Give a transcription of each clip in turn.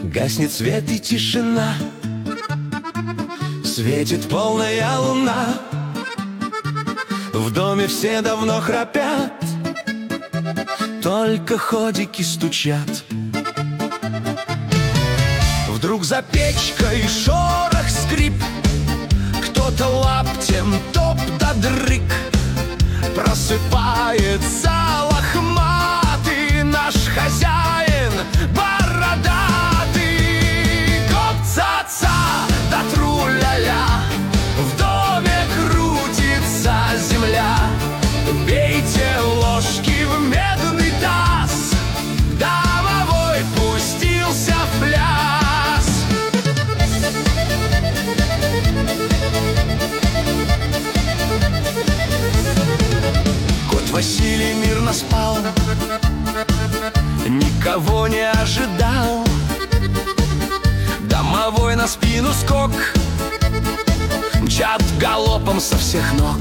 Гаснет свет и тишина, светит полная луна. В доме все давно храпят, только ходики стучат. Вдруг за печкой шорох, скрип, кто-то лаптем топ да дрык. Просыпается лохматый наш хозяин бородатый. Гоп-ца-ца да тру-ля-ля, в доме крутится земля. Бейте ложки в медный таз, домовой пустился в пляс. Кот Василий мирно спал, никого не ожидал. Домовой на спину скок, мчат галопом со всех ног.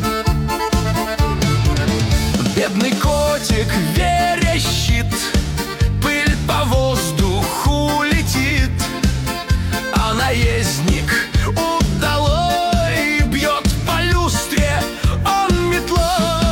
Бедный котик верещит, пыль по воздуху летит, а наездник удалой бьет по люстре он метлой.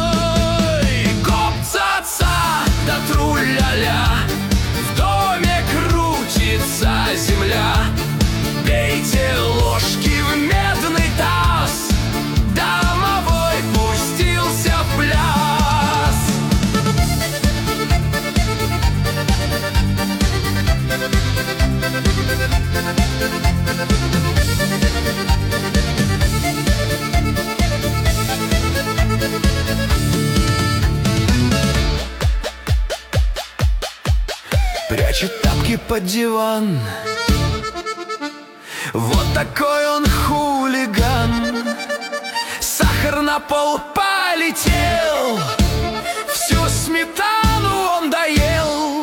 Гоп-ца-ца да тру-ля-ля, в доме крутится земля. Бейте ложки в медный таз, домовой пустился в пляс. Прячет тапки под диван, вот такой он хулиган. Сахар на пол полетел, всю сметану он доел.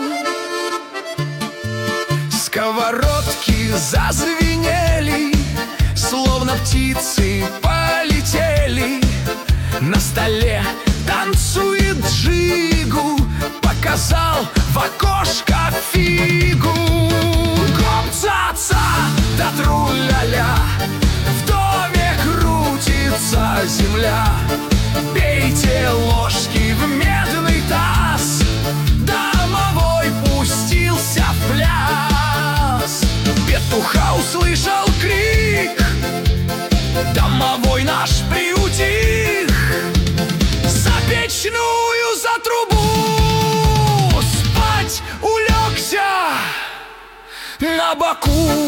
Сковородки зазвенели, словно птицы полетели. На столе танцует джигу, показал в окошко фигу. Гоп-ца-ца да тру-ля-ля, в доме крутится земля. Бейте ложки в медный таз, домовой пустился в пляс. Петуха услышал крик, домовой наш приутих. За печную, за трубу спать улегся на боку.